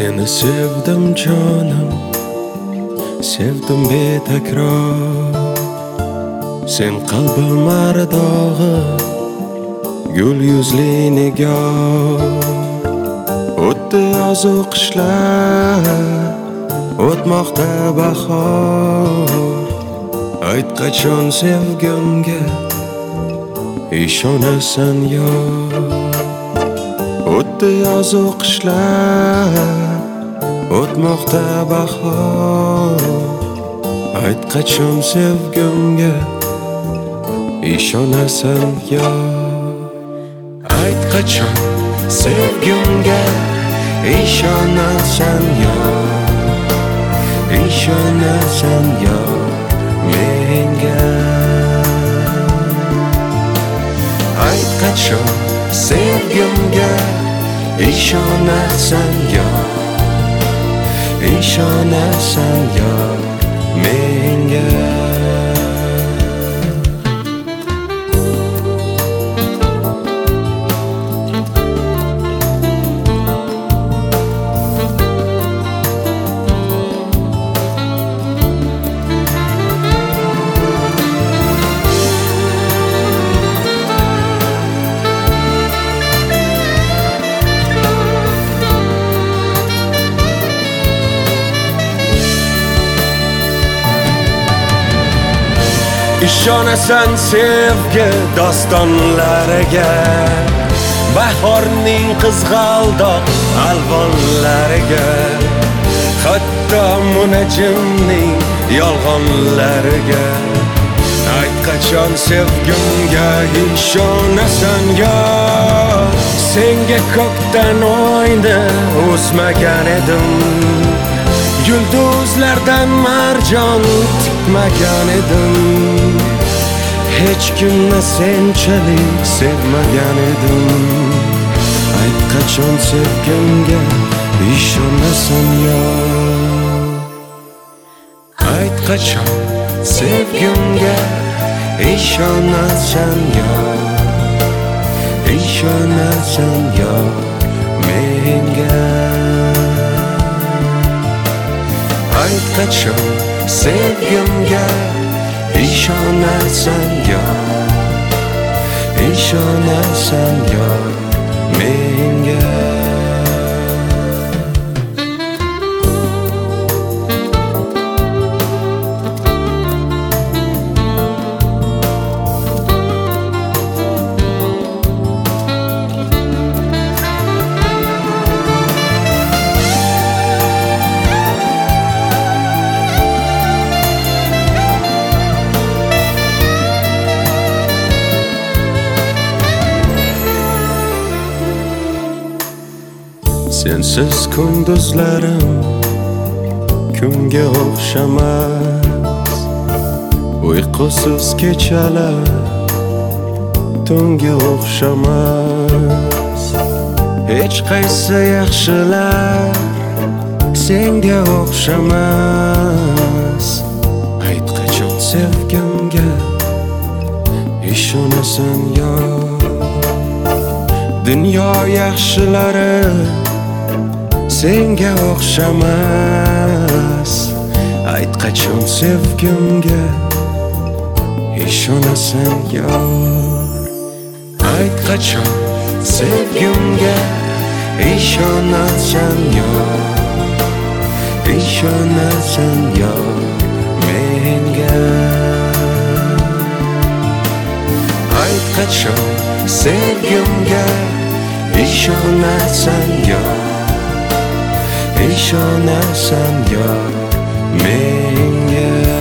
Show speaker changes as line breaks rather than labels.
Seni sevdim canım, sevdim betakrar. Sen qalbim ardog'i, gul yuzli nigar. O'tdi yozu qishlar, o'tmoqda bahor. Ayt qachon sevgimga ishonasan yor. O'tdi yozu qishlar, o'tmoqda bahor. Ayt qachon sevgimga ishonasan yor. Ayt qachon sevgimga ishonasan yor. Ishonasan yor menga. Ayt qachon sevgimga ishonasan yor. Ishonasan yor menga. Ishonasan sevgi dostonlariga, bahorning qizg'aldoq alvonlariga, hatto munajjimning yolg'onlariga. Ayt qachon sevgimga ishonasan yor. Senga ko'kdan oyni o'smagan edim, yulduzlardan marjon tikmagan edim. Hech kimni senchalik sevmagan edim. Ayt qachon sevgimga ishonasan yor. Ayt qachon sevgimga ishonasan yor. Ishonasan yor menga. Ayt qachon sevgimga ishonasan yor. Ishonasan yor menga. Sensiz kunduzlarim kunga o'xshamas, uyqusiz kechalar tunga o'xshamas. Hech qaysi yaxshilar senga o'xshamas. Ayt qachon sevgimga ishonasan yor. Dunyo yaxshilari senga o'xshamas. Ayt qachon sevgimga ishonasan yor. Ayt qachon sevgimga ishonasan yor. Ishonasan yor menga. Ayt qachon sevgimga ishonasan yor. Ishonasan yor menga.